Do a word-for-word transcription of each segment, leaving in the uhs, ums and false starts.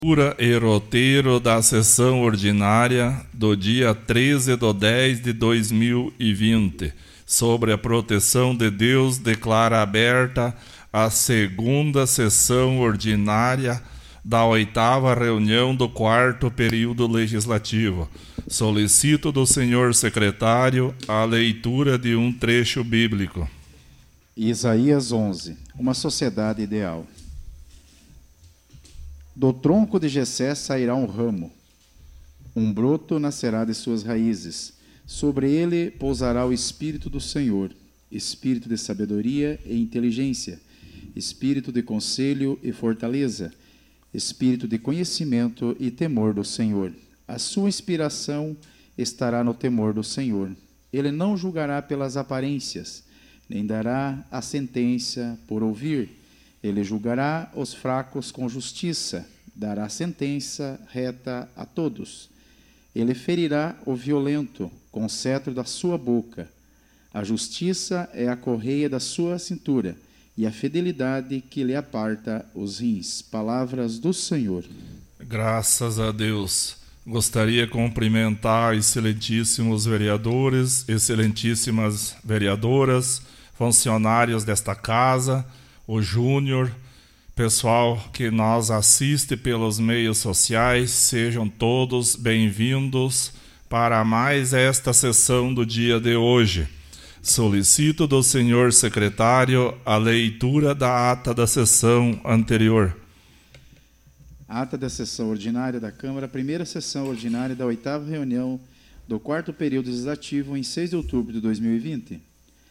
Leitura e roteiro da sessão ordinária do dia treze de dez de dois mil e vinte. Sobre a proteção de Deus, declara aberta a segunda sessão ordinária da oitava reunião do quarto período legislativo. Solicito do senhor secretário a leitura de um trecho bíblico. Isaías onze. Uma sociedade ideal. Do tronco de Jessé sairá um ramo, um broto nascerá de suas raízes. Sobre ele pousará o Espírito do Senhor, Espírito de sabedoria e inteligência, Espírito de conselho e fortaleza, Espírito de conhecimento e temor do Senhor. A sua inspiração estará no temor do Senhor. Ele não julgará pelas aparências, nem dará a sentença por ouvir. Ele julgará os fracos com justiça, dará sentença reta a todos. Ele ferirá o violento com o cetro da sua boca. A justiça é a correia da sua cintura, e a fidelidade que lhe aparta os rins. Palavras do Senhor. Graças a Deus. Gostaria de cumprimentar excelentíssimos vereadores, excelentíssimas vereadoras, funcionários desta casa, o Júnior, pessoal que nos assiste pelos meios sociais, sejam todos bem-vindos para mais esta sessão do dia de hoje. Solicito do senhor secretário a leitura da ata da sessão anterior. Ata da sessão ordinária da Câmara, primeira sessão ordinária da oitava reunião do quarto período legislativo em seis de outubro de dois mil e vinte.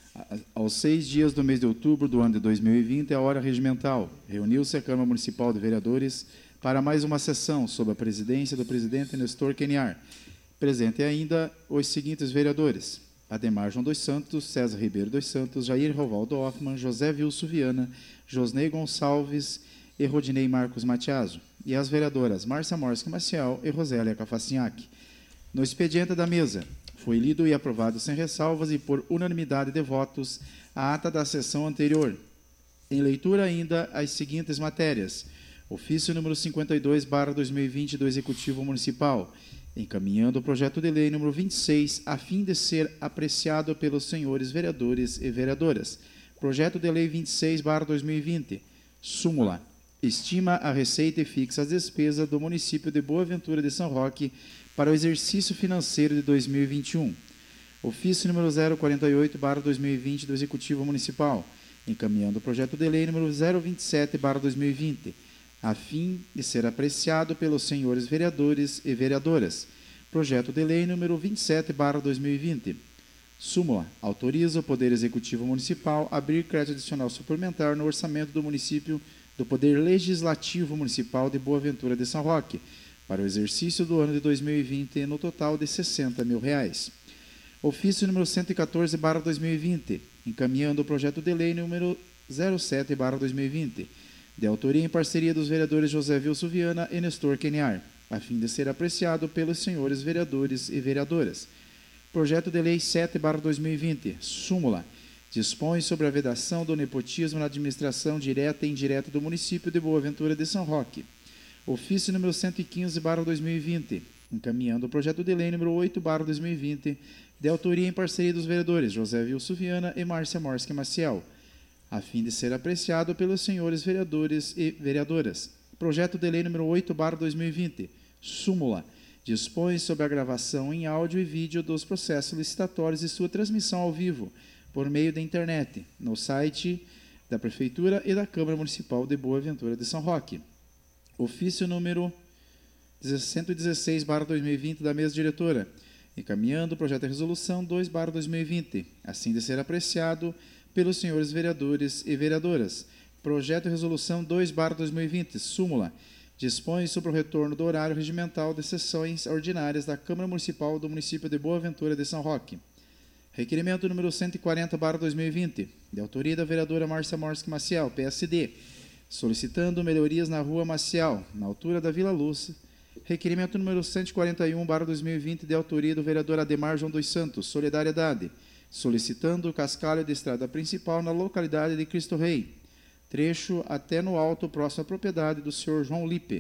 Aos seis dias do mês de outubro do ano de dois mil e vinte, a hora regimental, reuniu-se a Câmara Municipal de Vereadores para mais uma sessão sob a presidência do presidente Nestor Queniar. Presente ainda os seguintes vereadores: Ademar João dos Santos, César Ribeiro dos Santos, Jair Rovaldo Hoffmann, José Vilso Viana, Josnei Gonçalves e Rodinei Marcos Matiaso, e as vereadoras Márcia Morski Maciel e Rosélia Cafacinhac. No expediente da mesa, foi lido e aprovado sem ressalvas e por unanimidade de votos a ata da sessão anterior. Em leitura ainda as seguintes matérias: ofício número cinquenta e dois barra dois mil e vinte do Executivo Municipal, encaminhando o projeto de lei número vinte e seis a fim de ser apreciado pelos senhores vereadores e vereadoras. Projeto de lei vinte e seis barra dois mil e vinte. Súmula: estima a receita e fixa as despesas do município de Boa Ventura de São Roque para o exercício financeiro de dois mil e vinte e um. Ofício número zero quarenta e oito barra dois mil e vinte do Executivo Municipal, encaminhando o projeto de lei número zero vinte e sete barra dois mil e vinte, a fim de ser apreciado pelos senhores vereadores e vereadoras. Projeto de lei número vinte e sete barra dois mil e vinte. Súmula: autoriza o Poder Executivo Municipal a abrir crédito adicional suplementar no orçamento do município do Poder Legislativo Municipal de Boa Ventura de São Roque, para o exercício do ano de dois mil e vinte, no total de sessenta mil reais. Ofício número cento e quatorze barra dois mil e vinte, encaminhando o projeto de lei número zero sete barra dois mil e vinte, de autoria em parceria dos vereadores José Vilso Viana e Nestor Queniar, a fim de ser apreciado pelos senhores vereadores e vereadoras. Projeto de lei sete barra dois mil e vinte, súmula: dispõe sobre a vedação do nepotismo na administração direta e indireta do município de Boa Ventura de São Roque. Ofício número cento e quinze barra dois mil e vinte, encaminhando o projeto de lei número oito barra dois mil e vinte, de autoria em parceria dos vereadores José Vilso Viana e Márcia Morski Maciel, a fim de ser apreciado pelos senhores vereadores e vereadoras. Projeto de lei número oito barra dois mil e vinte, súmula: dispõe sobre a gravação em áudio e vídeo dos processos licitatórios e sua transmissão ao vivo, por meio da internet, no site da Prefeitura e da Câmara Municipal de Boa Ventura de São Roque. Ofício número cento e dezesseis barra dois mil e vinte da mesa diretora, encaminhando o projeto de resolução dois barra dois mil e vinte, assim de ser apreciado pelos senhores vereadores e vereadoras. Projeto de resolução dois barra dois mil e vinte, súmula: dispõe sobre o retorno do horário regimental de sessões ordinárias da Câmara Municipal do município de Boa Ventura de São Roque. Requerimento número cento e quarenta barra dois mil e vinte, de autoria da vereadora Márcia Morski Maciel, P S D, solicitando melhorias na Rua Maciel, na altura da Vila Luz. Requerimento número cento e quarenta e um barra dois mil e vinte, de autoria do vereador Ademar João dos Santos, Solidariedade, solicitando o cascalho de estrada principal na localidade de Cristo Rei, trecho até no alto próximo à propriedade do senhor João Lipe.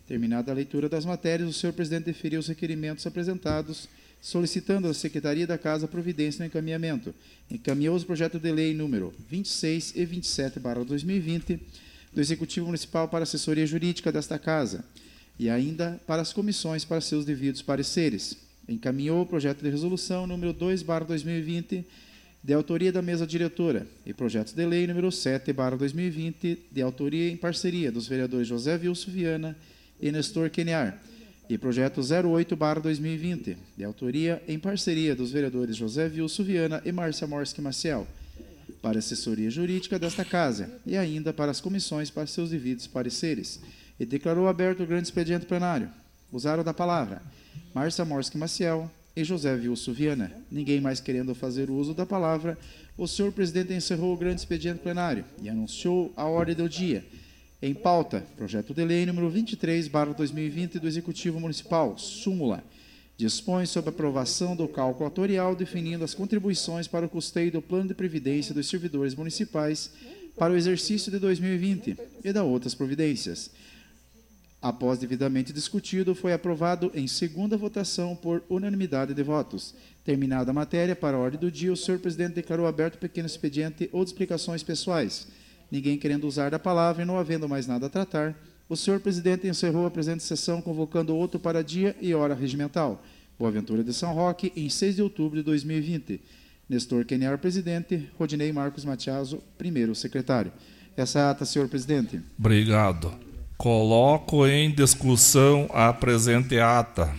Terminada a leitura das matérias, o senhor presidente deferiu os requerimentos apresentados, solicitando à Secretaria da Casa providência no encaminhamento. Encaminhou os projetos de lei número vinte e seis e vinte e sete barra dois mil e vinte do Executivo Municipal para a assessoria jurídica desta Casa e ainda para as comissões para seus devidos pareceres. Encaminhou o projeto de resolução número dois barra dois mil e vinte de autoria da mesa diretora e projetos de lei número sete barra dois mil e vinte de autoria em parceria dos vereadores José Wilson Viana e Nestor Queniar, e projeto zero oito barra dois mil e vinte, de autoria em parceria dos vereadores José Wilson Viana e Márcia Morski Maciel, para a assessoria jurídica desta Casa, e ainda para as comissões para seus devidos pareceres, e declarou aberto o grande expediente plenário. Usaram da palavra Márcia Morski Maciel e José Wilson Viana. Ninguém mais querendo fazer uso da palavra, o senhor presidente encerrou o grande expediente plenário e anunciou a ordem do dia. Em pauta, projeto de lei número vinte e três barra dois mil e vinte do Executivo Municipal, súmula, dispõe sobre a aprovação do cálculo atuarial definindo as contribuições para o custeio do Plano de Previdência dos servidores municipais para o exercício de dois mil e vinte e da outras providências. Após devidamente discutido, foi aprovado em segunda votação por unanimidade de votos. Terminada a matéria, para a ordem do dia, o senhor presidente declarou aberto pequeno expediente ou de explicações pessoais. Ninguém querendo usar da palavra e não havendo mais nada a tratar, o senhor presidente encerrou a presente sessão convocando outro para dia e hora regimental. Boaventura de São Roque, em seis de outubro de dois mil e vinte. Nestor Queniar, presidente. Rodinei Marcos Matiaso, primeiro secretário. Essa é a ata, senhor presidente. Obrigado. Coloco em discussão a presente ata.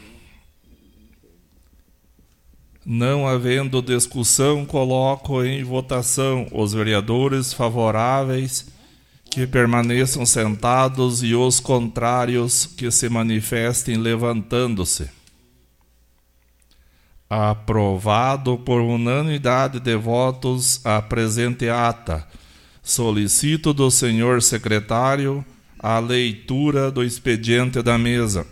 Não havendo discussão, coloco em votação os vereadores favoráveis que permaneçam sentados e os contrários que se manifestem levantando-se. Aprovado por unanimidade de votos a presente ata. Solicito do senhor secretário a leitura do expediente da mesa.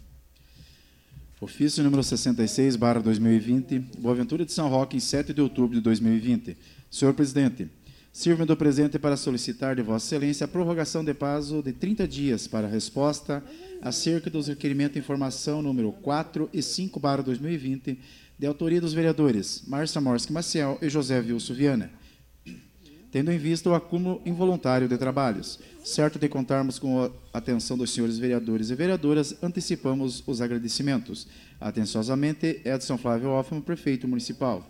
Ofício número sessenta e seis barra dois mil e vinte, Boaventura de São Roque, em sete de outubro de dois mil e vinte. Senhor presidente, sirvo-me do presente para solicitar de Vossa Excelência a prorrogação de prazo de trinta dias para resposta acerca dos requerimentos de informação número quatro e cinco barra dois mil e vinte, de autoria dos vereadores Márcia Morski Maciel e José Wilson Viana, tendo em vista o acúmulo involuntário de trabalhos. Certo de contarmos com a atenção dos senhores vereadores e vereadoras, antecipamos os agradecimentos. Atenciosamente, Edson Flávio Hoffman, prefeito municipal.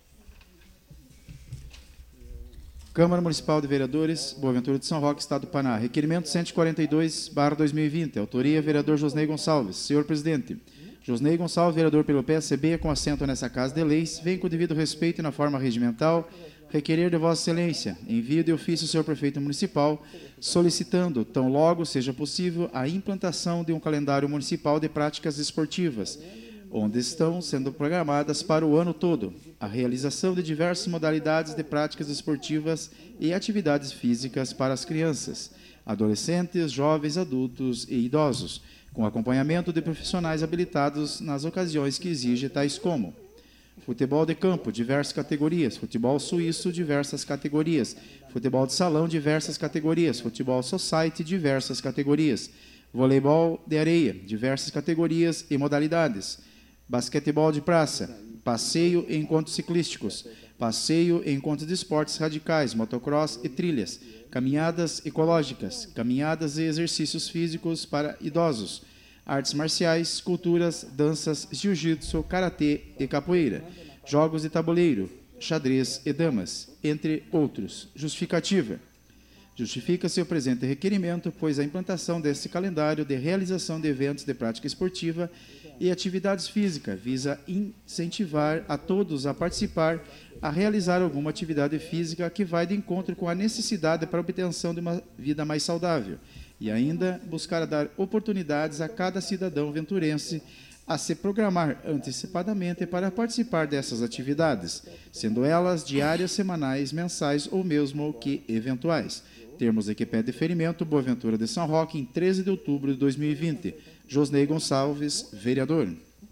Câmara Municipal de Vereadores, Boaventura de São Roque, Estado do Paraná. Requerimento cento e quarenta e dois barra dois mil e vinte. Autoria, vereador Josnei Gonçalves. Senhor presidente, Josnei Gonçalves, vereador pelo P S B, com assento nessa Casa de Leis, vem com o devido respeito e na forma regimental requerer de Vossa Excelência, envio de ofício ao senhor prefeito municipal, solicitando, tão logo seja possível, a implantação de um calendário municipal de práticas esportivas, onde estão sendo programadas para o ano todo a realização de diversas modalidades de práticas esportivas e atividades físicas para as crianças, adolescentes, jovens, adultos e idosos, com acompanhamento de profissionais habilitados nas ocasiões que exige tais como futebol de campo, diversas categorias, futebol suíço, diversas categorias, futebol de salão, diversas categorias, futebol society, diversas categorias, voleibol de areia, diversas categorias e modalidades, basquetebol de praça, passeio e encontros ciclísticos, passeio e encontros de esportes radicais, motocross e trilhas, caminhadas ecológicas, caminhadas e exercícios físicos para idosos, artes marciais, culturas, danças, jiu-jitsu, karatê e capoeira, jogos de tabuleiro, xadrez e damas, entre outros. Justificativa. Justifica-se o presente requerimento, pois a implantação deste calendário de realização de eventos de prática esportiva e atividades físicas visa incentivar a todos a participar, a realizar alguma atividade física que vai de encontro com a necessidade para a obtenção de uma vida mais saudável, e ainda buscar dar oportunidades a cada cidadão venturense a se programar antecipadamente para participar dessas atividades, sendo elas diárias, semanais, mensais ou mesmo que eventuais. Termos de que pede deferimento, Boaventura de São Roque, em treze de outubro de dois mil e vinte. Josnei Gonçalves, vereador.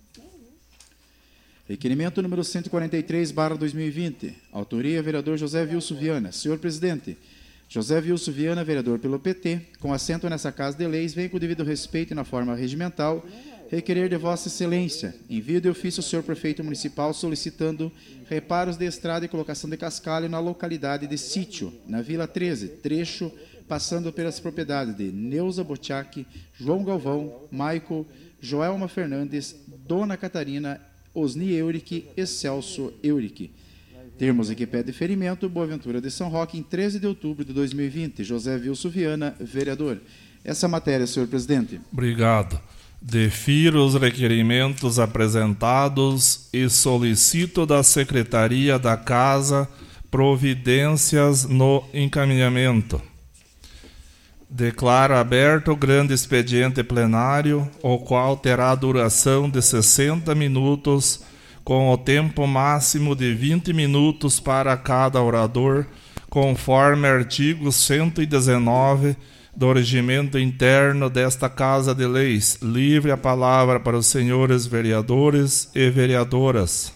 Requerimento número cento e quarenta e três barra dois mil e vinte. Autoria, vereador José Wilson Viana. Senhor presidente, José Vilso Viana, vereador pelo P T, com assento nessa Casa de Leis, vem com o devido respeito e na forma regimental requerer de Vossa Excelência envio de ofício ao senhor prefeito municipal solicitando reparos de estrada e colocação de cascalho na localidade de Sítio, na Vila treze, trecho passando pelas propriedades de Neuza Botiac, João Galvão, Maico, Joelma Fernandes, Dona Catarina, Osni Eurique e Celso Eurique. Termos em que pede ferimento, Boaventura de São Roque, em treze de outubro de dois mil e vinte. José Vilso Viana, vereador. Essa matéria, senhor presidente. Obrigado. Defiro os requerimentos apresentados e solicito da Secretaria da Casa providências no encaminhamento. Declaro aberto o grande expediente plenário, o qual terá duração de sessenta minutos, com o tempo máximo de vinte minutos para cada orador, conforme artigo cento e dezenove do regimento interno desta Casa de Leis. Livre a palavra para os senhores vereadores e vereadoras.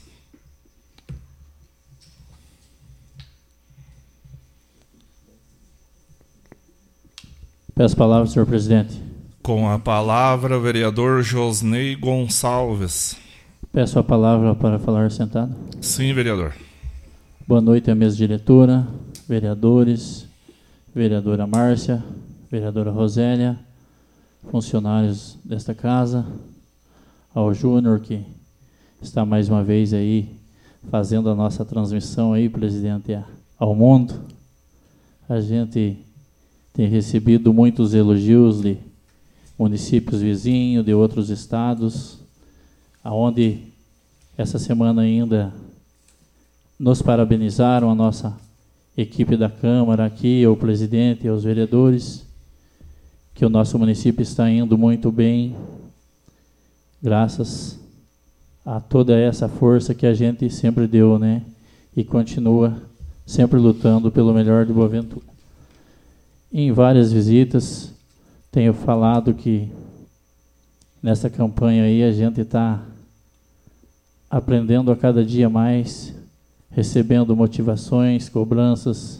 Peço a palavra, senhor presidente. Com a palavra, o vereador Josnei Gonçalves. Peço a palavra para falar sentado. Sim, vereador. Boa noite à mesa diretora, vereadores, vereadora Márcia, vereadora Rosélia, funcionários desta casa, ao Júnior, que está mais uma vez aí fazendo a nossa transmissão aí, presidente, ao mundo. A gente tem recebido muitos elogios de municípios vizinhos, de outros estados, aonde essa semana ainda nos parabenizaram, a nossa equipe da Câmara aqui, o presidente e os vereadores, que o nosso município está indo muito bem, graças a toda essa força que a gente sempre deu, né? E continua sempre lutando pelo melhor de Boaventura. Em várias visitas, tenho falado que nessa campanha aí a gente está aprendendo a cada dia mais, recebendo motivações, cobranças,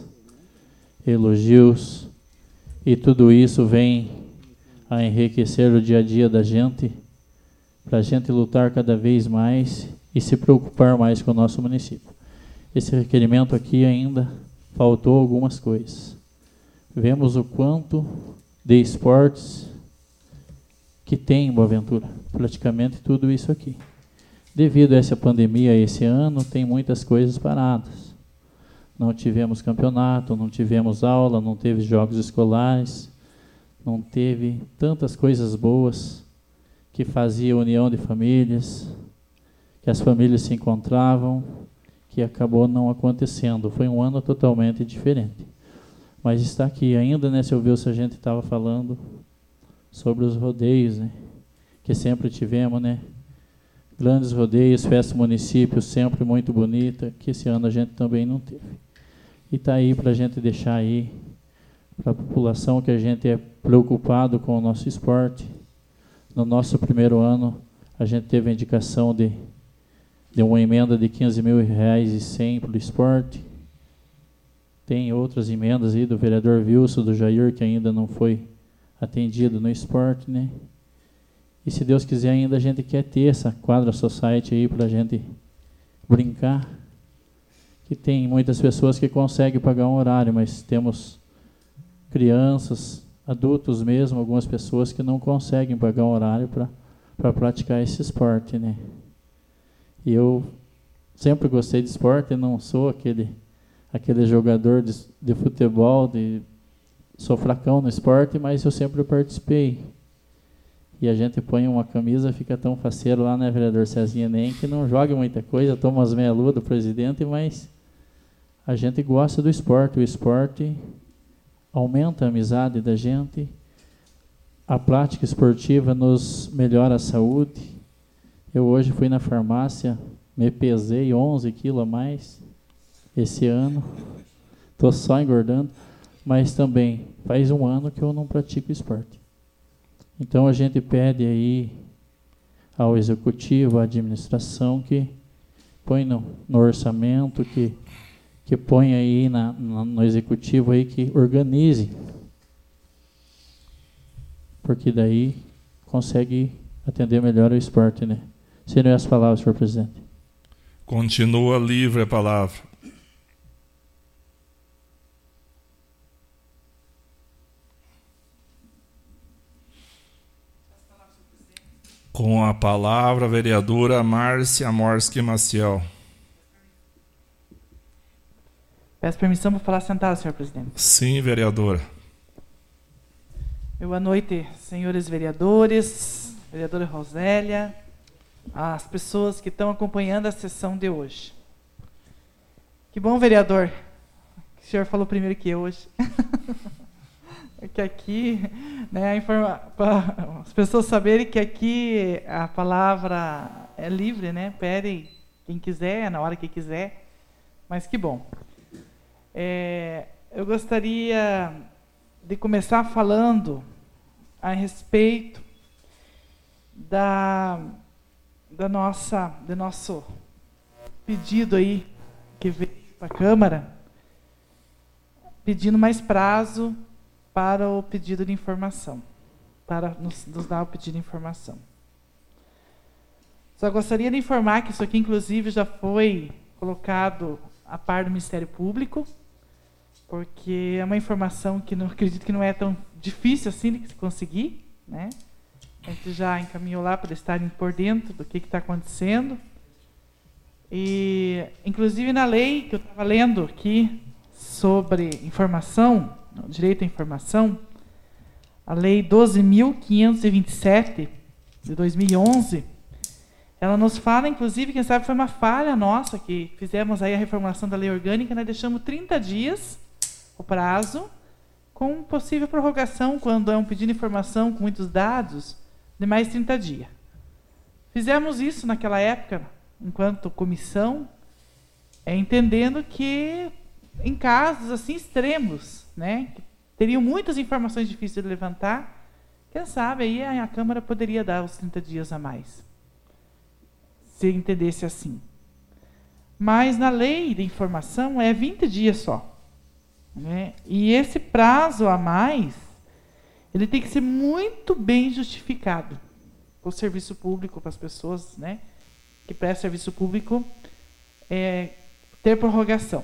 elogios, e tudo isso vem a enriquecer o dia a dia da gente, para a gente lutar cada vez mais e se preocupar mais com o nosso município. Esse requerimento aqui ainda faltou algumas coisas. Vemos o quanto de esportes que tem em Boaventura, praticamente tudo isso aqui. Devido a essa pandemia esse ano, tem muitas coisas paradas. Não tivemos campeonato, não tivemos aula, não teve jogos escolares, não teve tantas coisas boas que fazia união de famílias, que as famílias se encontravam, que acabou não acontecendo. Foi um ano totalmente diferente. Mas está aqui ainda, né, seu Vilso, a gente estava falando sobre os rodeios, né, que sempre tivemos, né, grandes rodeios, festa do município sempre muito bonita, que esse ano a gente também não teve. E está aí para a gente deixar aí, para a população, que a gente é preocupado com o nosso esporte. No nosso primeiro ano, a gente teve a indicação de, de uma emenda de quinze mil reais e cem para o esporte. Tem outras emendas aí do vereador Vilso, do Jair, que ainda não foi atendido no esporte, né? E se Deus quiser, ainda a gente quer ter essa quadra society aí para a gente brincar. Que tem muitas pessoas que conseguem pagar um horário, mas temos crianças, adultos mesmo, algumas pessoas que não conseguem pagar um horário para para praticar esse esporte, né? E eu sempre gostei de esporte, não sou aquele aquele jogador de, de futebol, de, sou fracão no esporte, mas eu sempre participei. E a gente põe uma camisa, fica tão faceiro lá, né, vereador Cezinha, nem que não joga muita coisa, toma as meia-lua do presidente, mas a gente gosta do esporte. O esporte aumenta a amizade da gente, a prática esportiva nos melhora a saúde. Eu hoje fui na farmácia, me pesei onze quilos a mais esse ano, estou só engordando, mas também faz um ano que eu não pratico esporte. Então a gente pede aí ao executivo, à administração, que põe no, no orçamento, que, que põe aí na, na, no executivo aí que organize, porque daí consegue atender melhor o esporte, né? Seriam as palavras, senhor presidente. Continua livre a palavra. Com a palavra, a vereadora Márcia Morski Maciel. Peço permissão para falar sentado, senhor presidente. Sim, vereadora. Boa noite, senhores vereadores, vereadora Rosélia, as pessoas que estão acompanhando a sessão de hoje. Que bom, vereador, que o senhor falou primeiro que eu hoje. Que aqui, né, informa, para as pessoas saberem que aqui a palavra é livre, né? Pede quem quiser, na hora que quiser. Mas que bom. É, eu gostaria de começar falando a respeito da, da nossa, do nosso pedido aí que veio para a Câmara, pedindo mais prazo para o pedido de informação, para nos, nos dar o pedido de informação. Só gostaria de informar que isso aqui, inclusive, já foi colocado a par do Ministério Público, porque é uma informação que não acredito que não é tão difícil assim de se conseguir, né? A gente já encaminhou lá para estarem por dentro do que está acontecendo. E, inclusive, na lei que eu estava lendo aqui sobre informação, direito à informação, a Lei doze mil quinhentos e vinte e sete, de dois mil e onze, ela nos fala, inclusive, quem sabe foi uma falha nossa, que fizemos aí a reformulação da lei orgânica, nós deixamos trinta dias o prazo, com possível prorrogação, quando é um pedido de informação com muitos dados, de mais trinta dias. Fizemos isso naquela época, enquanto comissão, é, entendendo que em casos assim extremos, né, que teriam muitas informações difíceis de levantar, quem sabe aí a, a Câmara poderia dar os trinta dias a mais, se entendesse assim. Mas na lei de informação é vinte dias só, né? E esse prazo a mais, ele tem que ser muito bem justificado para o serviço público, para as pessoas, né, que prestam serviço público, é, ter prorrogação.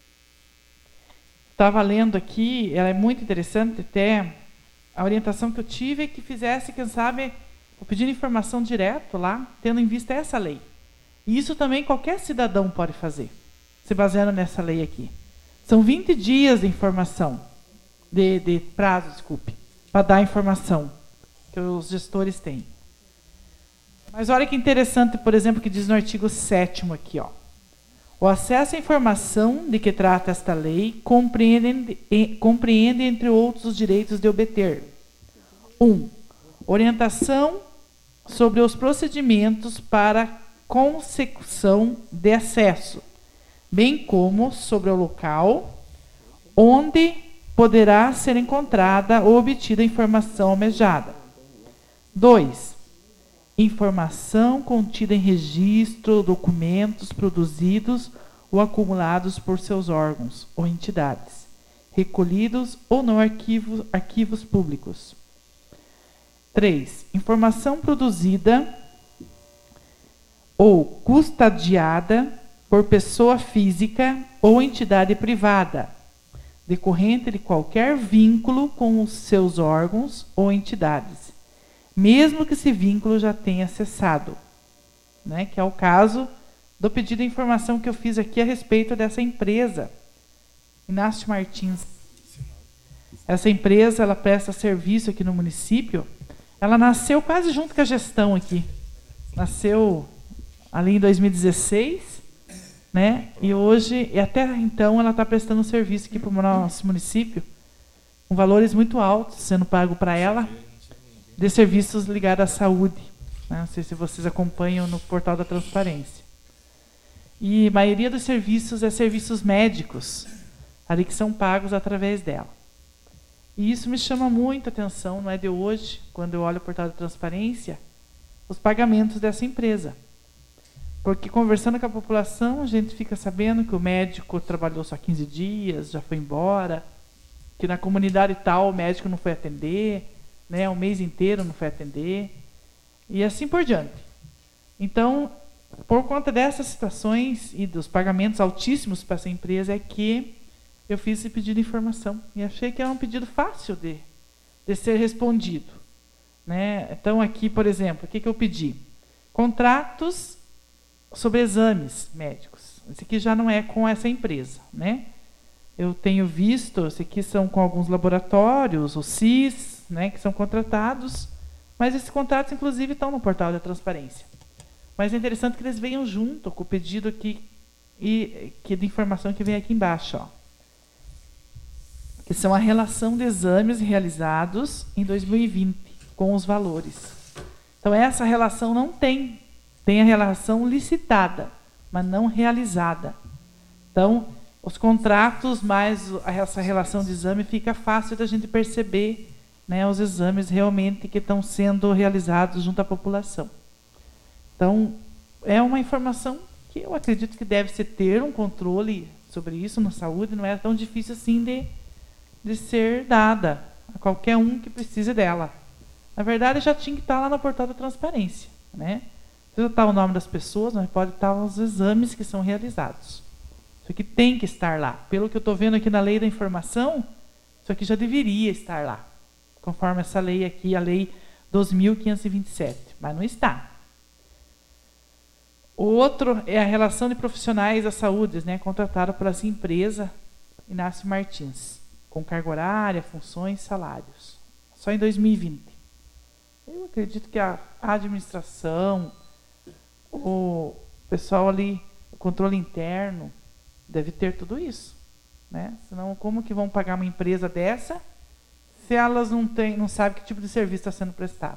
Estava lendo aqui, ela é muito interessante, até a orientação que eu tive é que fizesse, quem sabe, o pedido de informação direto lá, tendo em vista essa lei. E isso também qualquer cidadão pode fazer, se baseando nessa lei aqui. São vinte dias de informação, de, de prazo, desculpe, para dar a informação que os gestores têm. Mas olha que interessante, por exemplo, que diz no artigo sétimo aqui, ó. O acesso à informação de que trata esta lei compreende, compreende entre outros, os direitos de obter: um. Orientação sobre os procedimentos para consecução de acesso, bem como sobre o local onde poderá ser encontrada ou obtida a informação almejada. dois. Informação contida em registro ou documentos produzidos ou acumulados por seus órgãos ou entidades, recolhidos ou não arquivos, arquivos públicos. três. Informação produzida ou custodiada por pessoa física ou entidade privada, decorrente de qualquer vínculo com os seus órgãos ou entidades, mesmo que esse vínculo já tenha cessado, né? Que é o caso do pedido de informação que eu fiz aqui a respeito dessa empresa, Inácio Martins. Essa empresa, ela presta serviço aqui no município, ela nasceu quase junto com a gestão aqui, nasceu ali em dois mil e dezesseis, né? E hoje, e até então, ela está prestando serviço aqui para o nosso município, com valores muito altos sendo pago para ela, de serviços ligados à saúde, né? Não sei se vocês acompanham no portal da transparência. E a maioria dos serviços é serviços médicos, ali que são pagos através dela. E isso me chama muita atenção, não é de hoje, quando eu olho o portal da transparência, os pagamentos dessa empresa. Porque conversando com a população, a gente fica sabendo que o médico trabalhou só quinze dias, já foi embora, que na comunidade tal o médico não foi atender, né, um mês inteiro não foi atender, e assim por diante. Então, por conta dessas situações e dos pagamentos altíssimos para essa empresa, é que eu fiz esse pedido de informação. E achei que era um pedido fácil de, de ser respondido. Né? Então, aqui, por exemplo, o que, que eu pedi? Contratos sobre exames médicos. Esse aqui já não é com essa empresa. Né? Eu tenho visto, esse aqui são com alguns laboratórios, o C I S, né, que são contratados, mas esses contratos, inclusive, estão no portal da transparência. Mas é interessante que eles venham junto com o pedido aqui e que de informação que vem aqui embaixo, ó, que são a relação de exames realizados em dois mil e vinte com os valores. Então essa relação não tem, tem a relação licitada, mas não realizada. Então os contratos mais essa relação de exame fica fácil da gente perceber, né, os exames realmente que estão sendo realizados junto à população. Então, é uma informação que eu acredito que deve-se ter um controle sobre isso na saúde, não é tão difícil assim de, de ser dada a qualquer um que precise dela. Na verdade, já tinha que estar lá no portal da transparência. Né? Precisa estar o nome das pessoas, mas pode estar os exames que são realizados. Isso aqui tem que estar lá. Pelo que eu estou vendo aqui na lei da informação, isso aqui já deveria estar lá, conforme essa lei aqui, a lei dois mil quinhentos e vinte e sete, mas não está. O outro é a relação de profissionais da saúde, né, contratado pela essa empresa Inácio Martins, com carga horária, funções, salários. Só em dois mil e vinte. Eu acredito que a administração, o pessoal ali, o controle interno, deve ter tudo isso. Né? Senão, como que vão pagar uma empresa dessa se elas não, têm, não sabem que tipo de serviço está sendo prestado?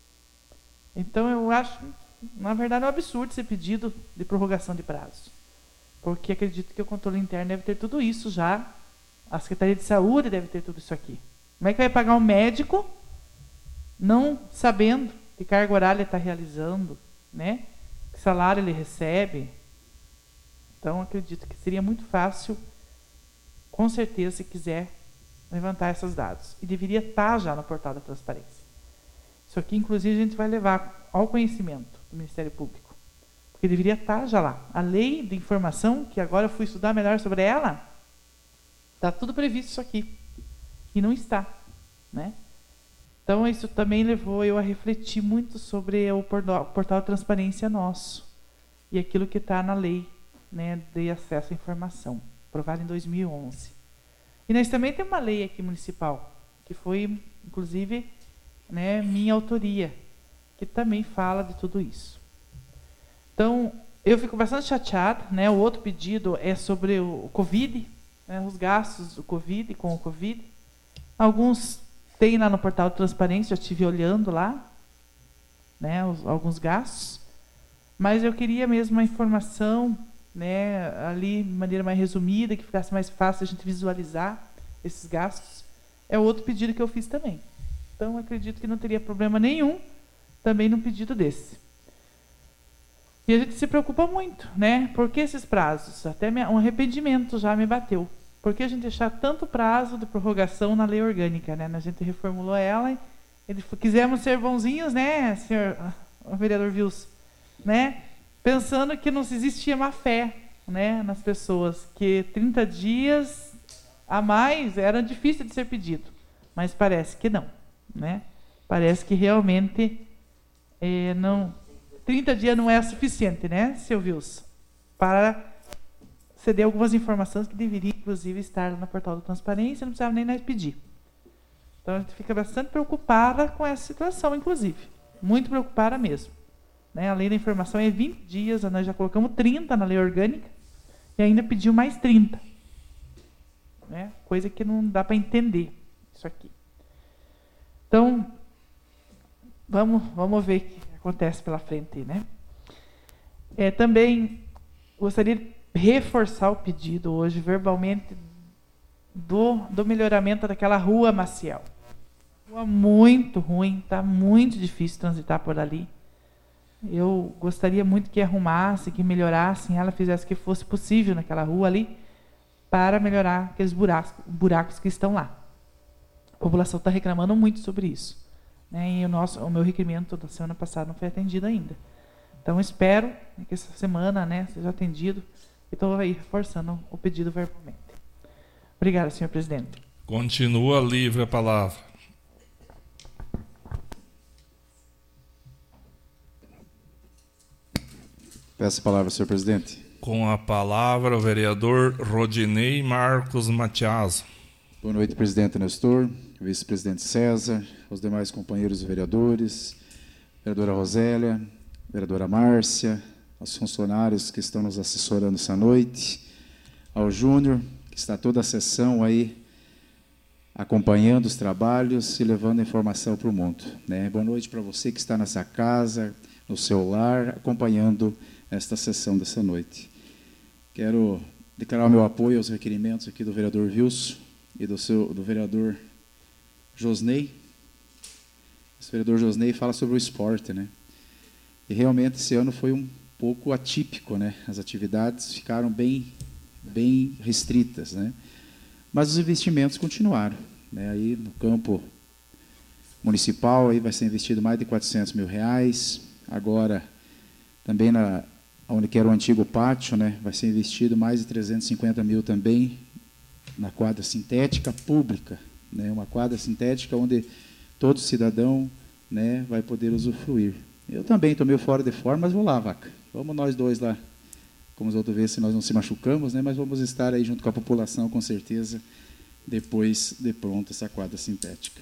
Então, eu acho... Na verdade, é um absurdo esse pedido de prorrogação de prazo. Porque acredito que o controle interno deve ter tudo isso já. A Secretaria de Saúde deve ter tudo isso aqui. Como é que vai pagar um médico não sabendo que carga horária ele está realizando, né? Que salário ele recebe? Então, acredito que seria muito fácil, com certeza, se quiser levantar esses dados. E deveria estar já no portal da transparência. Isso aqui, inclusive, a gente vai levar ao conhecimento do Ministério Público. Porque deveria estar já lá. A lei de informação, que agora eu fui estudar melhor sobre ela, está tudo previsto isso aqui. E não está. Né? Então, isso também levou eu a refletir muito sobre o portal, portal de transparência nosso. E aquilo que está na lei, né, de acesso à informação, aprovada em dois mil e onze. E nós também temos uma lei aqui municipal, que foi, inclusive, né, minha autoria, que também fala de tudo isso. Então, eu fico bastante chateada, né? O outro pedido é sobre o Covid, né, os gastos do Covid, com o Covid. Alguns tem lá no portal de transparência, já estive olhando lá, né, os, alguns gastos, mas eu queria mesmo uma informação, né, ali de maneira mais resumida, que ficasse mais fácil a gente visualizar esses gastos. É outro pedido que eu fiz também. Então, acredito que não teria problema nenhum também num pedido desse. E a gente se preocupa muito, né? Por que esses prazos? Até um arrependimento já me bateu. Por que a gente deixar tanto prazo de prorrogação na lei orgânica, né? A gente reformulou ela e ele, quisemos ser bonzinhos, né, senhor o vereador Wilson, né? Pensando que não existia má fé, né, nas pessoas, que trinta dias a mais era difícil de ser pedido, mas parece que não, né? Parece que realmente é, não, trinta dias não é suficiente, né, seu Wilson, para ceder algumas informações que deveriam, inclusive, estar no portal da transparência, não precisava nem nós pedir. Então, a gente fica bastante preocupada com essa situação, inclusive. Muito preocupada mesmo. Né? A lei da informação é vinte dias, nós já colocamos trinta na lei orgânica, e ainda pediu mais trinta. Né? Coisa que não dá para entender, isso aqui. Então, vamos, vamos ver o que acontece pela frente. Né? É, também gostaria de reforçar o pedido hoje, verbalmente, do, do melhoramento daquela rua Maciel. Rua muito ruim, está muito difícil transitar por ali. Eu gostaria muito que arrumasse, que melhorassem, ela fizesse o que fosse possível naquela rua ali para melhorar aqueles buracos, buracos que estão lá. A população está reclamando muito sobre isso, né? E o, nosso, o meu requerimento da semana passada não foi atendido ainda. Então, espero que essa semana, né, seja atendido. E estou aí reforçando o pedido verbalmente. Obrigada, senhor presidente. Continua livre a palavra. Peço a palavra, senhor presidente. Com a palavra, o vereador Rodinei Marcos Matias. Boa noite, presidente Nestor, vice-presidente César, os demais companheiros vereadores, vereadora Rosélia, vereadora Márcia, aos funcionários que estão nos assessorando essa noite, ao Júnior, que está toda a sessão aí acompanhando os trabalhos e levando a informação para o mundo, né? Boa noite para você que está nessa casa, no seu lar, acompanhando esta sessão dessa noite. Quero declarar o meu apoio aos requerimentos aqui do vereador Wilson e do, seu, do vereador Josnei. Esse vereador Josnei fala sobre o esporte, né? E realmente esse ano foi um pouco atípico, né? As atividades ficaram bem, bem restritas, né? Mas os investimentos continuaram, né? Aí no campo municipal aí vai ser investido mais de quatrocentos mil reais. Agora também na onde que era o antigo pátio, né? Vai ser investido mais de trezentos e cinquenta mil também na quadra sintética pública, né? Uma quadra sintética onde todo cidadão, né, vai poder usufruir. Eu também estou meio fora de forma, mas vou lá, Vaca. Vamos nós dois lá, como os outros ver se nós não se machucamos, né? Mas vamos estar aí junto com a população, com certeza, depois de pronto essa quadra sintética.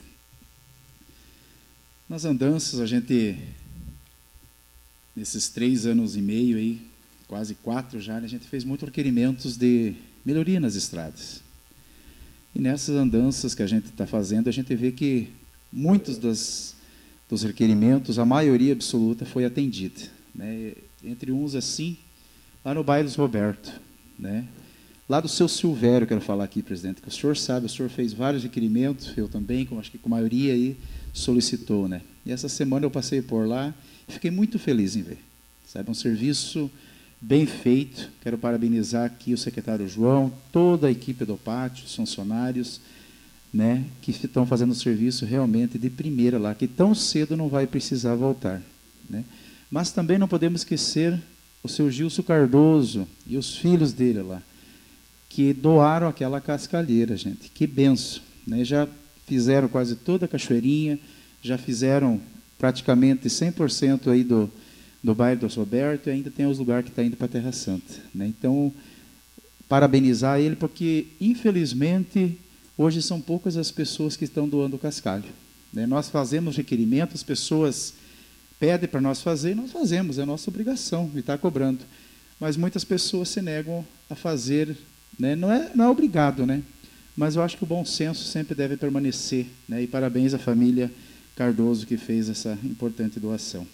Nas andanças, a gente, nesses três anos e meio, aí, quase quatro já, a gente fez muitos requerimentos de melhoria nas estradas. E nessas andanças que a gente está fazendo, a gente vê que muitos das, dos requerimentos, a maioria absoluta foi atendida, né? Entre uns, assim, lá no bairro dos Roberto, né? Lá do seu Silvério, quero falar aqui, presidente, que o senhor sabe, o senhor fez vários requerimentos, eu também, como acho que com a maioria aí solicitou, né? E essa semana eu passei por lá e fiquei muito feliz em ver, sabe? Um serviço bem feito. Quero parabenizar aqui o secretário João, toda a equipe do pátio, os funcionários, né, que estão fazendo o serviço realmente de primeira lá, que tão cedo não vai precisar voltar, né? Mas também não podemos esquecer o seu Gilson Cardoso e os filhos dele lá, que doaram aquela cascalheira, gente. Que benção, né? Já fizeram quase toda a cachoeirinha, já fizeram praticamente cem por cento aí do, do bairro do Roberto, e ainda tem os lugares que estão indo para a Terra Santa, né? Então, parabenizar ele, porque, infelizmente, hoje são poucas as pessoas que estão doando o cascalho, né? Nós fazemos requerimentos, as pessoas pedem para nós fazer, e nós fazemos, é a nossa obrigação, e está cobrando. Mas muitas pessoas se negam a fazer, né? Não é, não é obrigado, né? Mas eu acho que o bom senso sempre deve permanecer, né? E parabéns à família Cardoso que fez essa importante doação.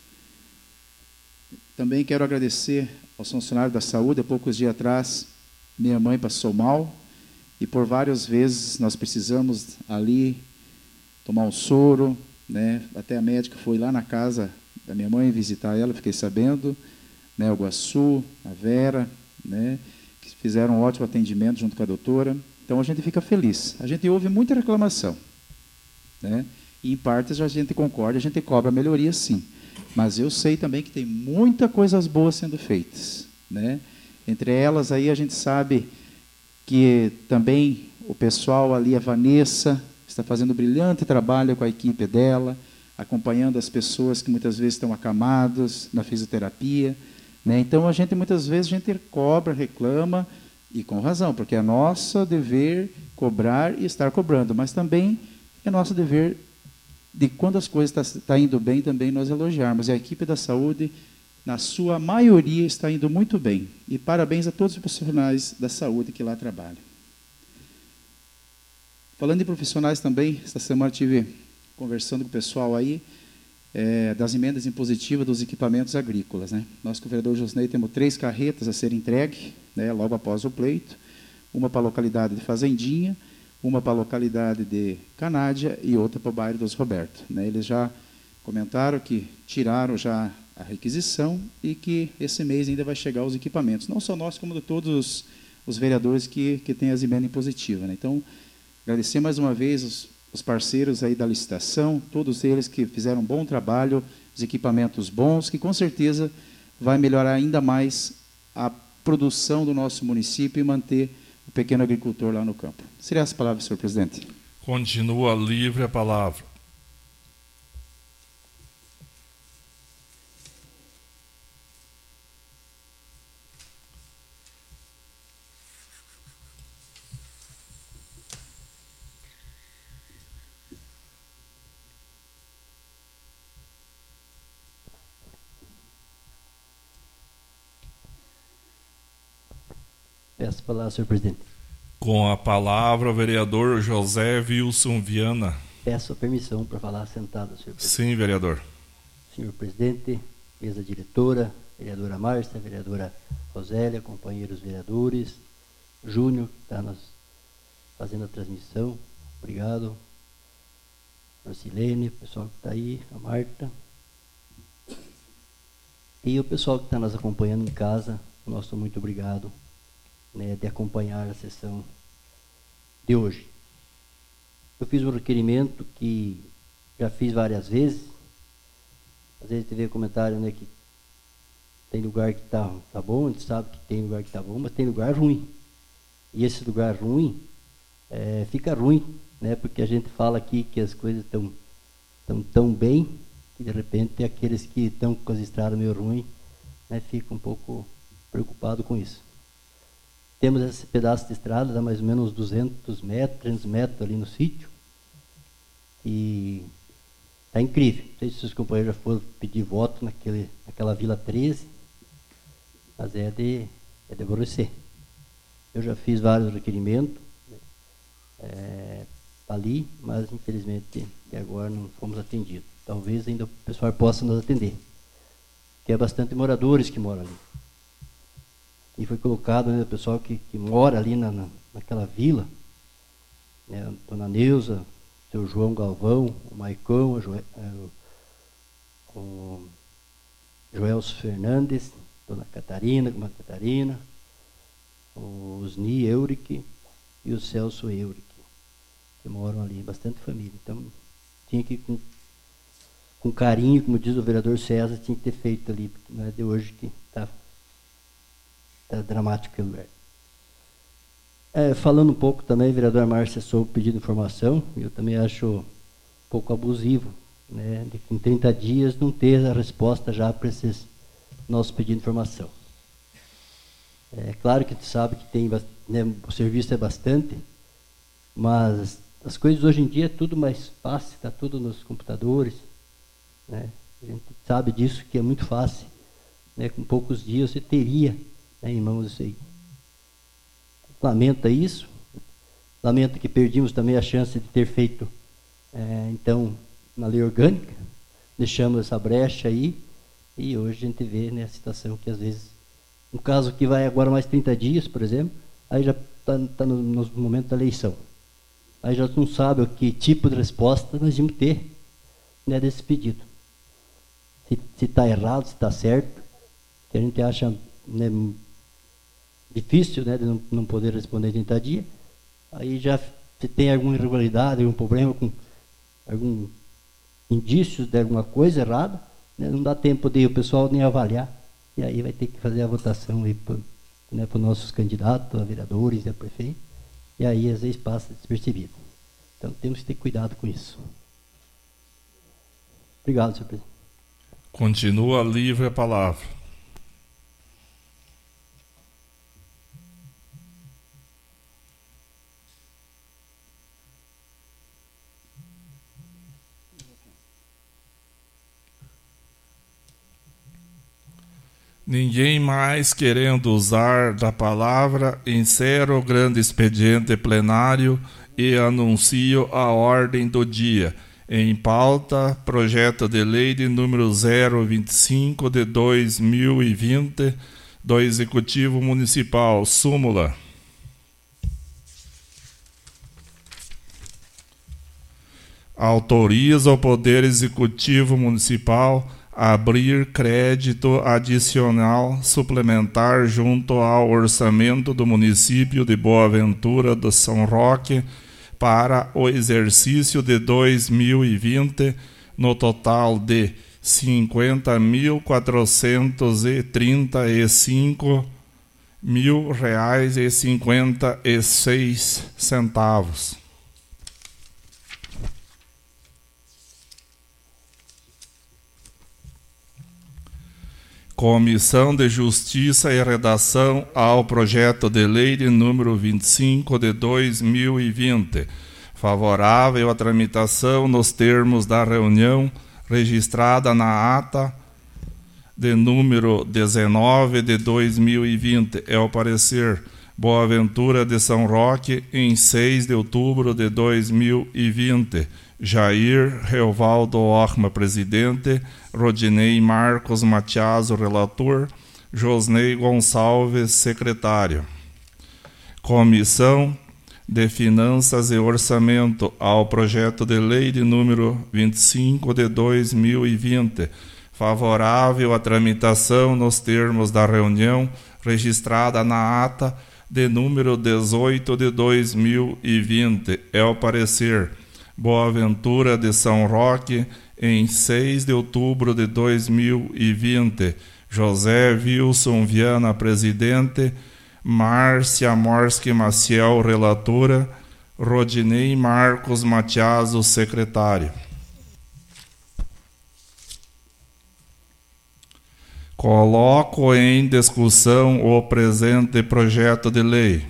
Também quero agradecer aos funcionários da saúde. Há poucos dias atrás, minha mãe passou mal, e por várias vezes nós precisamos ali tomar um soro, né? Até a médica foi lá na casa da minha mãe visitar ela, fiquei sabendo, né? O Guaçu, a Vera, né? Que fizeram um ótimo atendimento junto com a doutora. Então a gente fica feliz. A gente ouve muita reclamação, né? E em partes a gente concorda, a gente cobra melhoria, sim. Mas eu sei também que tem muitas coisas boas sendo feitas, né? Entre elas aí a gente sabe que também o pessoal ali, a Vanessa, está fazendo um brilhante trabalho com a equipe dela, acompanhando as pessoas que muitas vezes estão acamadas na fisioterapia, né? Então, a gente, muitas vezes, a gente cobra, reclama, e com razão, porque é nosso dever cobrar e estar cobrando, mas também é nosso dever de, quando as coisas estão tá, tá indo bem, também nós elogiarmos. E a equipe da saúde, na sua maioria, está indo muito bem. E parabéns a todos os profissionais da saúde que lá trabalham. Falando em profissionais também, esta semana estive conversando com o pessoal aí, é, das emendas impositivas dos equipamentos agrícolas, né? Nós, com o vereador Josnei, temos três carretas a serem entregues, né, logo após o pleito, uma para a localidade de Fazendinha, uma para a localidade de Canádia e outra para o bairro dos Roberto, né? Eles já comentaram que tiraram já a requisição e que esse mês ainda vai chegar os equipamentos, não só nós, como de todos os, os vereadores que, que têm as emendas impositivas, né? Então, agradecer mais uma vez os, os parceiros aí da licitação, todos eles que fizeram um bom trabalho, os equipamentos bons, que com certeza vai melhorar ainda mais a produção do nosso município e manter o pequeno agricultor lá no campo. Seria essa palavra, senhor presidente. Continua livre a palavra. Peço a palavra, senhor presidente. Com a palavra, o vereador José Wilson Viana. Peço a permissão para falar sentado, senhor presidente. Sim, vereador. Senhor presidente, mesa diretora, vereadora Márcia, vereadora Rosélia, companheiros vereadores, Júnior, que está nos fazendo a transmissão, obrigado. A Silene, o pessoal que está aí, a Marta. E o pessoal que está nos acompanhando em casa, nosso muito obrigado, né, de acompanhar a sessão de hoje. Eu fiz um requerimento que já fiz várias vezes. Às vezes teve comentário, né, que tem lugar que está tá bom, a gente sabe que tem lugar que está bom, mas tem lugar ruim. E esse lugar ruim, é, fica ruim, né, porque a gente fala aqui que as coisas estão tão, tão bem, que de repente aqueles que estão com as estradas meio ruins, né, ficam um pouco preocupados com isso. Temos esse pedaço de estrada, dá mais ou menos duzentos metros, trezentos metros ali no sítio. E está incrível. Não sei se os companheiros já foram pedir voto naquele, naquela Vila treze, mas é de, é de aborrecer. Eu já fiz vários requerimentos é, ali, mas infelizmente até agora não fomos atendidos. Talvez ainda o pessoal possa nos atender, que é bastante moradores que moram ali. E foi colocado, né, o pessoal que, que mora ali na, na, naquela vila, né, a dona Neuza, o seu João Galvão, o Maicão, o, Joel, o, o Joelso Fernandes, dona Catarina, dona Catarina, o Osni Euric e o Celso Euric, que moram ali, bastante família. Então, tinha que, com, com carinho, como diz o vereador César, tinha que ter feito ali, porque não é de hoje que está tá dramático aquele lugar. É, falando um pouco também, a vereadora Márcia soube pedir informação, eu também acho um pouco abusivo, né, de em trinta dias não ter a resposta já para esses nossos pedidos de informação. É claro que a gente sabe que tem, né, o serviço é bastante, mas as coisas hoje em dia é tudo mais fácil, está tudo nos computadores, né? A gente sabe disso, que é muito fácil, né? Com poucos dias você teria, né, em mãos isso aí. Lamenta isso, lamento que perdimos também a chance de ter feito, é, então, na lei orgânica, deixamos essa brecha aí, e hoje a gente vê, né, a situação que às vezes, um caso que vai agora mais trinta dias, por exemplo, aí já está tá no, no momento da eleição. Aí já não sabe o que tipo de resposta nós vamos ter, né, desse pedido. Se está errado, se está certo, que a gente acha, né, difícil, né, de não, não poder responder em trinta dias, aí já se tem alguma irregularidade, algum problema, com algum indício de alguma coisa errada, né, não dá tempo de o pessoal nem avaliar, e aí vai ter que fazer a votação aí para, né, os nossos candidatos, a vereadores e a prefeito, e aí às vezes passa despercebido. Então temos que ter cuidado com isso. Obrigado, senhor presidente. Continua livre a palavra. Ninguém mais querendo usar da palavra, encerro o grande expediente plenário e anuncio a ordem do dia. Em pauta, projeto de lei de número zero vinte e cinco de dois mil e vinte do Executivo Municipal. Súmula. Autoriza o Poder Executivo Municipal abrir crédito adicional suplementar junto ao orçamento do município de Boa Ventura do São Roque para o exercício de dois mil e vinte, no total de cinquenta mil quatrocentos e trinta e cinco mil reais e cinquenta e seis centavos. Comissão de Justiça e Redação ao projeto de lei de número vinte e cinco de dois mil e vinte. Favorável à tramitação nos termos da reunião registrada na ata de número dezenove de dois mil e vinte. É o parecer Boa Ventura de São Roque, em seis de outubro de dois mil e vinte. Jair Reovaldo Ochma, presidente, Rodinei Marcos Matiaso, relator, Josnei Gonçalves, secretário. Comissão de Finanças e Orçamento ao projeto de lei de número vinte e cinco de dois mil e vinte. Favorável à tramitação nos termos da reunião registrada na ata de número dezoito de dois mil e vinte. É o parecer Boa Ventura de São Roque, em seis de outubro de dois mil e vinte. José Wilson Viana, presidente, Márcia Morski Maciel, relatora, Rodinei Marcos Matiaso, secretário. Coloco em discussão o presente projeto de lei.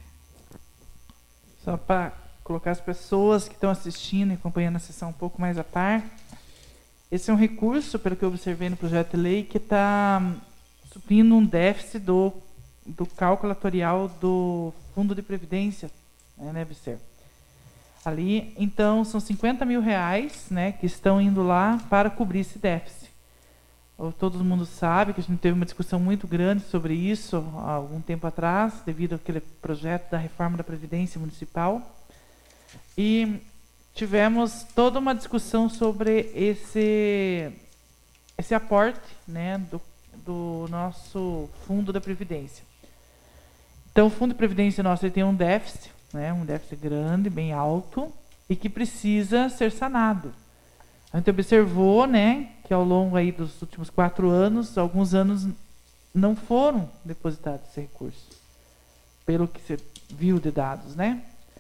Só para colocar as pessoas que estão assistindo e acompanhando a sessão um pouco mais a par, esse é um recurso, pelo que eu observei no projeto de lei, que está suprindo um déficit do, do calculatorial do Fundo de Previdência, né, deve ser. Ali, então, são cinquenta mil reais, né, que estão indo lá para cobrir esse déficit. Todo mundo sabe que a gente teve uma discussão muito grande sobre isso há algum tempo atrás, devido àquele projeto da reforma da Previdência Municipal. E tivemos toda uma discussão sobre esse, esse aporte, né, do, do nosso Fundo da Previdência. Então, o Fundo de Previdência nosso ele tem um déficit, né, um déficit grande, bem alto, e que precisa ser sanado. A gente observou, né, que ao longo aí dos últimos quatro anos, alguns anos não foram depositados esse recurso, pelo que você viu de dados, né?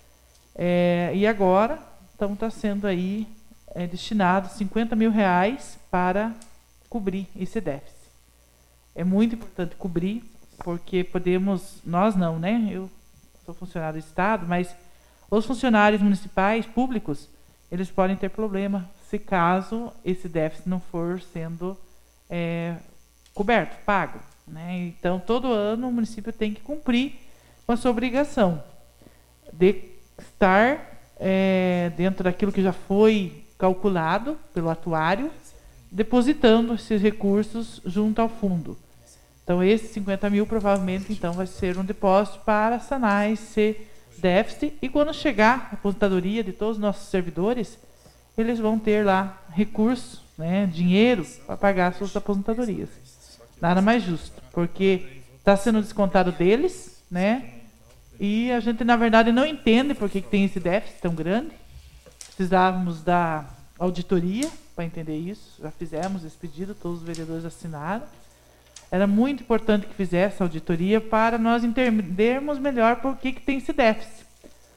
É, e agora, então, está sendo aí é, destinado cinquenta mil reais para cobrir esse déficit. É muito importante cobrir, porque podemos, nós não, né? Eu sou funcionário do Estado, mas os funcionários municipais, públicos, eles podem ter problema se caso esse déficit não for sendo é, coberto, pago, né? Então, todo ano o município tem que cumprir com a sua obrigação de estar é, dentro daquilo que já foi calculado pelo atuário, depositando esses recursos junto ao fundo. Então, esses cinquenta mil provavelmente então, vai ser um depósito para sanar esse déficit, e quando chegar a aposentadoria de todos os nossos servidores, eles vão ter lá recurso, né, dinheiro para pagar as suas aposentadorias. Nada mais justo, porque está sendo descontado deles, né? E a gente, na verdade, não entende por que tem esse déficit tão grande. Precisávamos da auditoria para entender isso. Já fizemos esse pedido, todos os vereadores assinaram. Era muito importante que fizesse a auditoria para nós entendermos melhor por que, que tem esse déficit.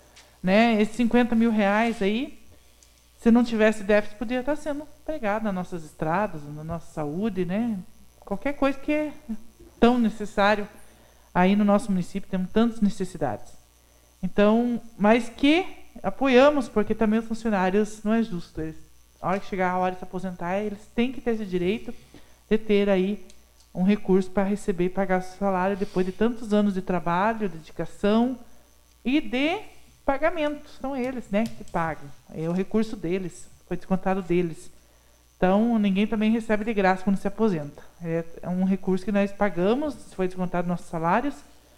Né? Esses cinquenta mil reais aí, se não tivesse déficit, poderia estar sendo empregado nas nossas estradas, na nossa saúde, né? Qualquer coisa que é tão necessário. Aí no nosso município temos tantas necessidades. Então, mas que apoiamos, porque também os funcionários não é justo. Eles, a hora que chegar a hora de se aposentar, eles têm que ter esse direito de ter aí um recurso para receber e pagar seu salário depois de tantos anos de trabalho, dedicação e de pagamento. São eles, né, que pagam. É o recurso deles, foi descontado deles. Então, ninguém também recebe de graça quando se aposenta. É, é um recurso que nós pagamos, foi descontado nossos salários,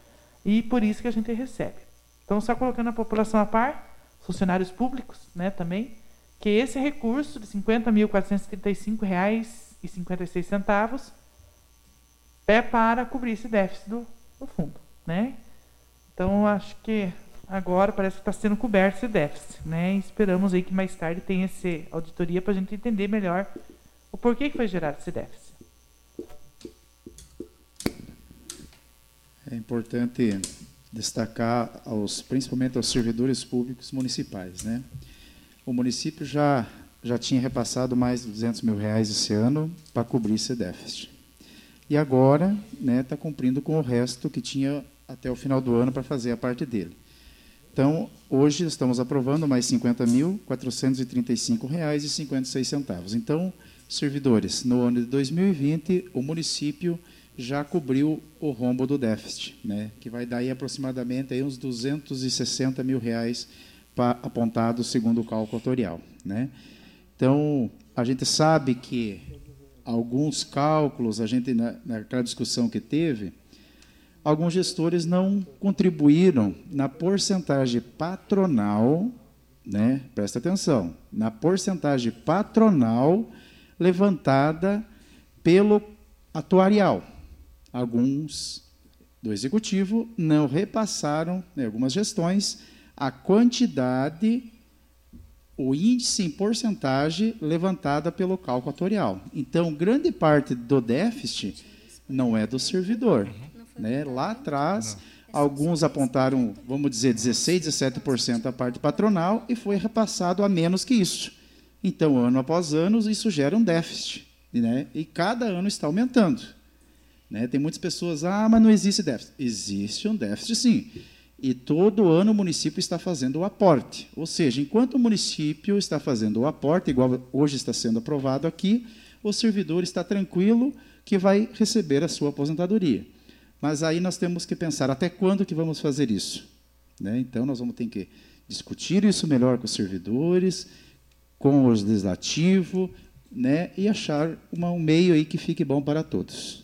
e por isso que a gente recebe. Então, só colocando a população a par, funcionários públicos, né, também, que esse recurso de cinquenta mil quatrocentos e trinta e cinco reais e cinquenta e seis centavos é para cobrir esse déficit do, do fundo, né? Então, acho que agora parece que está sendo coberto esse déficit, né? E esperamos aí que mais tarde tenha essa auditoria para a gente entender melhor o porquê que foi gerado esse déficit. É importante destacar, aos, principalmente aos servidores públicos municipais, né? O município já, já tinha repassado mais de duzentos mil reais esse ano para cobrir esse déficit. E agora está, né, cumprindo com o resto que tinha até o final do ano para fazer a parte dele. Então, hoje estamos aprovando mais cinquenta mil quatrocentos e trinta e cinco reais e cinquenta e seis centavos. Então, servidores, no ano de dois mil e vinte, o município já cobriu o rombo do déficit, né, que vai dar aí aproximadamente aí uns duzentos e sessenta mil reais pra, apontados segundo o cálculo autorial, né? Então, a gente sabe que alguns cálculos, a gente na, naquela discussão que teve, alguns gestores não contribuíram na porcentagem patronal, né, presta atenção, na porcentagem patronal levantada pelo atuarial. Alguns do executivo não repassaram, né, algumas gestões, a quantidade, o índice em porcentagem levantada pelo cálculo atuarial. Então, grande parte do déficit não é do servidor. Né? Lá atrás, alguns apontaram, vamos dizer, dezesseis, dezessete por cento da parte patronal e foi repassado a menos que isso. Então, ano após ano, isso gera um déficit. Né? E cada ano está aumentando. Né? Tem muitas pessoas, ah, mas não existe déficit. Existe um déficit, sim. E todo ano o município está fazendo o aporte. Ou seja, enquanto o município está fazendo o aporte, igual hoje está sendo aprovado aqui, o servidor está tranquilo que vai receber a sua aposentadoria. Mas aí nós temos que pensar até quando que vamos fazer isso. Né? Então, nós vamos ter que discutir isso melhor com os servidores, com o legislativo, né? E achar uma, um meio aí que fique bom para todos.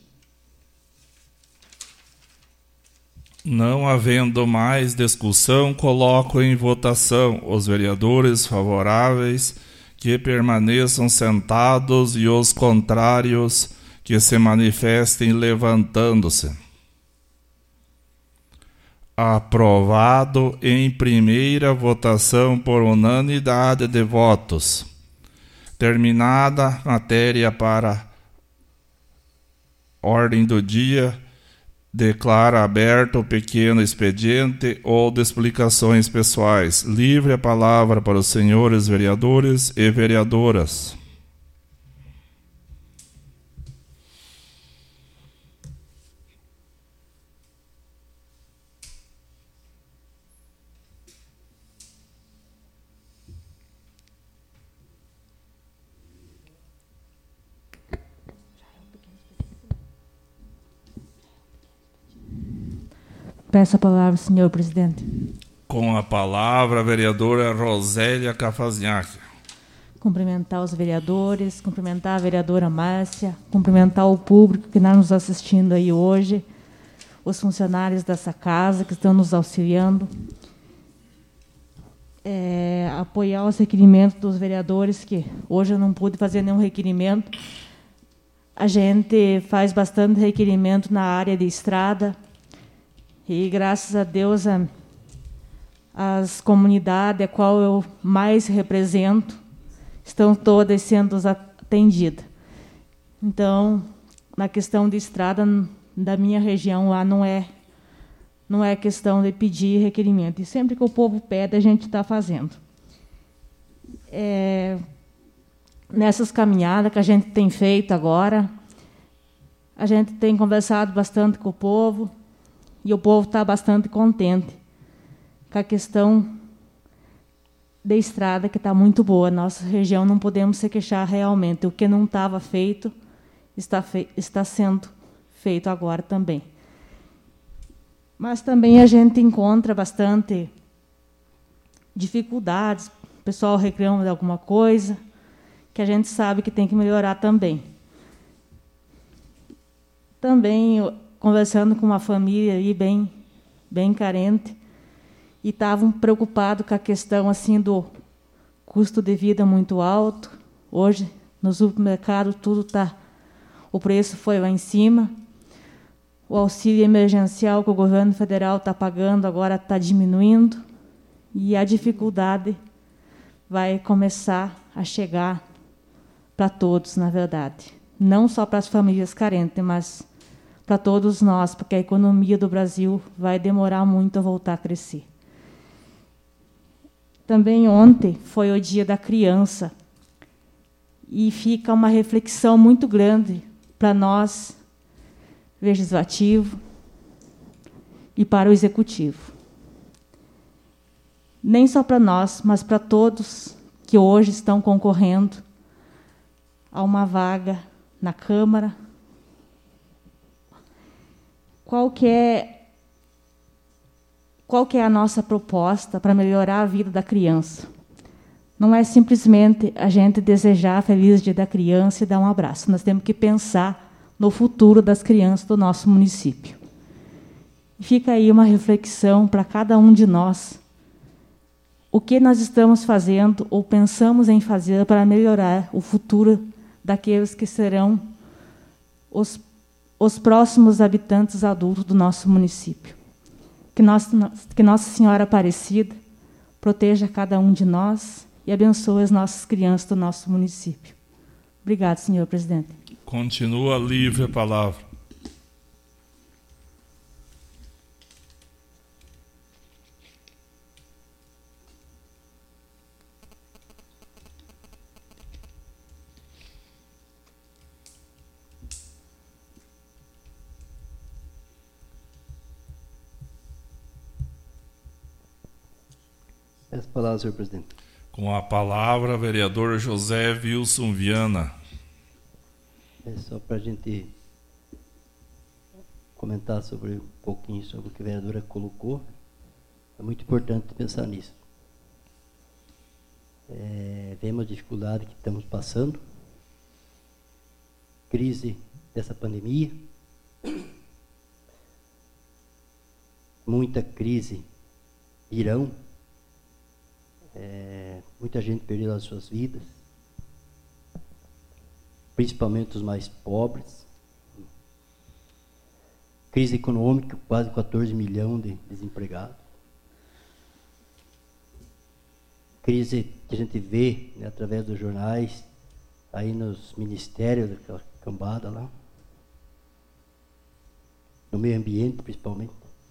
Não havendo mais discussão, coloco em votação os vereadores favoráveis que permaneçam sentados e os contrários que se manifestem levantando-se. Aprovado em primeira votação por unanimidade de votos. Terminada a matéria para ordem do dia, declara aberto o pequeno expediente ou de explicações pessoais. Livre a palavra para os senhores vereadores e vereadoras. Peço a palavra, senhor presidente. Com a palavra, a vereadora Rosélia Cafazinhac. Cumprimentar os vereadores, cumprimentar a vereadora Márcia, cumprimentar o público que está nos assistindo aí hoje, os funcionários dessa casa que estão nos auxiliando. É, apoiar os requerimentos dos vereadores, que hoje eu não pude fazer nenhum requerimento. A gente faz bastante requerimento na área de estrada, e, graças a Deus, a, as comunidades a qual eu mais represento estão todas sendo atendidas. Então, na questão de estrada da minha região, lá não é, não é questão de pedir requerimento. E sempre que o povo pede, a gente está fazendo. É, nessas caminhadas que a gente tem feito agora, a gente tem conversado bastante com o povo, e o povo está bastante contente com a questão da estrada, que está muito boa. Nossa região não podemos se queixar realmente. O que não estava feito está, fe está sendo feito agora também. Mas também a gente encontra bastante dificuldades. O pessoal reclama de alguma coisa que a gente sabe que tem que melhorar também. Também conversando com uma família aí bem, bem carente, e estavam preocupados com a questão assim do custo de vida muito alto. Hoje, no supermercado, tudo está o preço foi lá em cima. O auxílio emergencial que o governo federal está pagando agora está diminuindo. E a dificuldade vai começar a chegar para todos, na verdade. Não só para as famílias carentes, mas para todos nós, porque a economia do Brasil vai demorar muito a voltar a crescer. Também ontem foi o Dia da Criança, e fica uma reflexão muito grande para nós, legislativo, e para o executivo. Nem só para nós, mas para todos que hoje estão concorrendo a uma vaga na Câmara. Qual que é, qual que é a nossa proposta para melhorar a vida da criança? Não é simplesmente a gente desejar feliz dia da criança e dar um abraço. Nós temos que pensar no futuro das crianças do nosso município. E fica aí uma reflexão para cada um de nós. O que nós estamos fazendo ou pensamos em fazer para melhorar o futuro daqueles que serão os, os próximos habitantes adultos do nosso município. Que, nós, que Nossa Senhora Aparecida proteja cada um de nós e abençoe as nossas crianças do nosso município. Obrigado, senhor presidente. Continua livre a palavra. As palavras, senhor presidente. Com a palavra, vereador José Wilson Viana. É só para a gente comentar sobre um pouquinho sobre o que a vereadora colocou. É muito importante pensar nisso. É, vemos a dificuldade que estamos passando, crise dessa pandemia, muita crise virão. É, muita gente perdeu as suas vidas, principalmente os mais pobres. Crise econômica, quase quatorze milhões de desempregados. Crise que a gente vê, né, através dos jornais, aí nos ministérios, daquela cambada lá, no meio ambiente principalmente.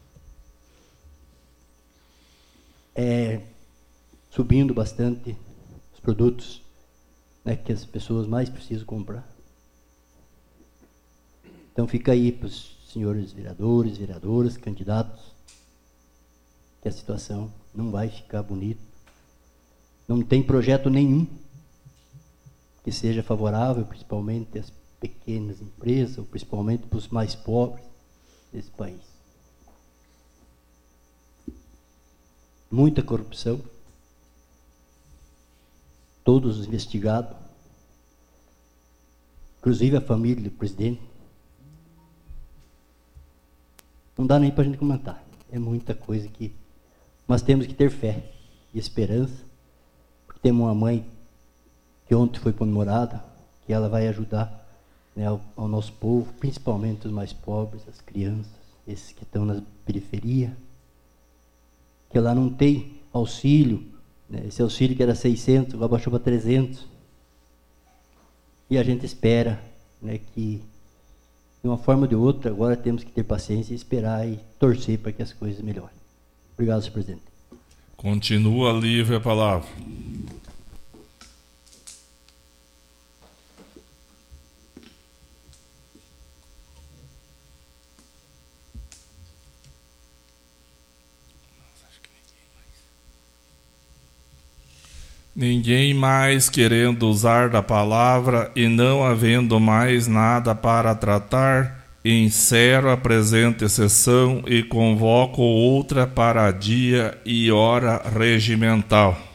É, subindo bastante os produtos, né, que as pessoas mais precisam comprar. Então fica aí para os senhores vereadores, vereadoras, candidatos, que a situação não vai ficar bonita. Não tem projeto nenhum que seja favorável, principalmente às pequenas empresas, ou principalmente para os mais pobres desse país. Muita corrupção. Todos os investigados, inclusive a família do presidente. Não dá nem para a gente comentar. É muita coisa que... Mas temos que ter fé e esperança, porque temos uma mãe que ontem foi comemorada, que ela vai ajudar, né, ao, ao nosso povo, principalmente os mais pobres, as crianças, esses que estão na periferia, que ela não tem auxílio. Esse auxílio que era seiscentos, agora baixou para trezentos. E a gente espera, né, que, de uma forma ou de outra, agora temos que ter paciência e esperar e torcer para que as coisas melhorem. Obrigado, senhor presidente. Continua livre a palavra. Ninguém mais querendo usar da palavra e não havendo mais nada para tratar, encerro a presente sessão e convoco outra para dia e hora regimental.